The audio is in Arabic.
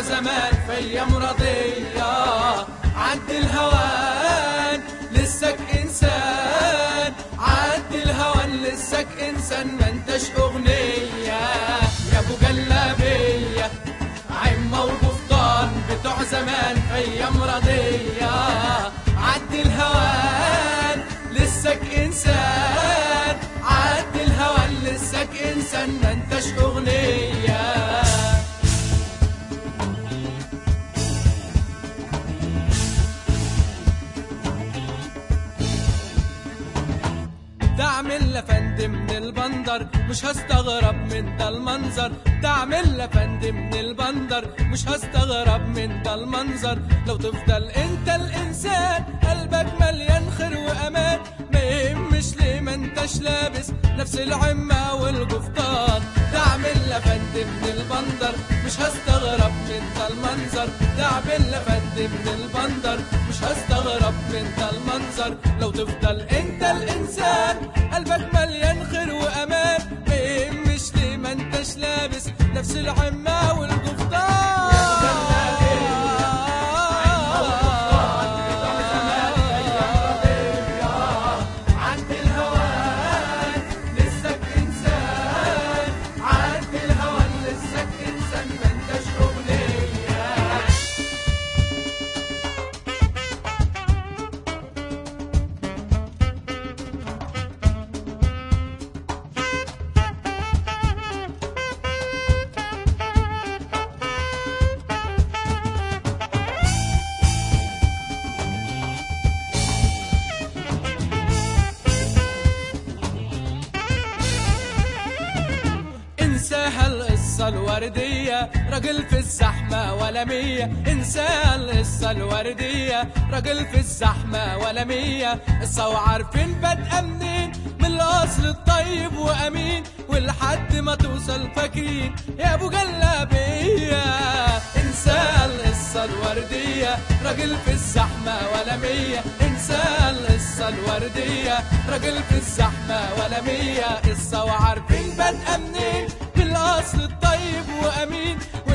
زمان في ايام رضية. عد الهوان لسك انسان، عد الهوان لسك انسان، ما انتش اغنية يا ابو جلابية. عمة وقفطان بتوع زمان في ايام رضية. عد الهوان لسك انسان، عد الهوان لسك انسان، ما انتش اغنية. تعمل لفند من البندر مش هستغرب من ده المنظر، تعمل لفند من البندر مش هستغرب من ده المنظر. لو تفضل انت الانسان قلبك مليان خير وامان، ما يهمش ليه ما انتش لابس نفس العمة والقفطان. تعمل لفند من البندر مش هستغرب من ده المنظر، تعمل لفند من البندر مش هستغرب من ده المنظر. لو تفضل انت الانسان قلبك مليان خير وامان، ما يهمش ليه ما انتش لابس نفس العمة والقفطان. انساها القصة الوردية راجل في الزحمة ولا مية، انساها القصة الوردية راجل في الزحمة ولا مية. قصة وعارفين بادئة منين، من الأصل الطيب وأمين، ولحد ما توصل فاكرين يا أبو جلابية. انساها القصة الوردية راجل في الزحمة ولا مية، انساها القصة الوردية راجل في الزحمة ولا مية. قصة وعارفين بادئة منين، الأصل الطيب وأمين،